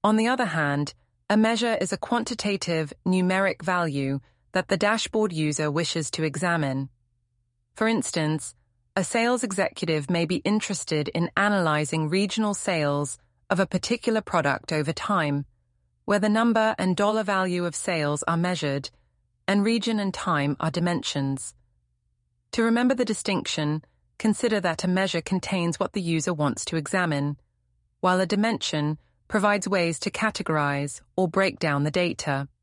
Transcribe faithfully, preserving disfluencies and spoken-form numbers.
On the other hand, a measure is a quantitative, numeric value that the dashboard user wishes to examine. For instance, a sales executive may be interested in analyzing regional sales of a particular product over time, where the number and dollar value of sales are measured, and region and time are dimensions. To remember the distinction, consider that a measure contains what the user wants to examine, while a dimension provides ways to categorize or break down the data.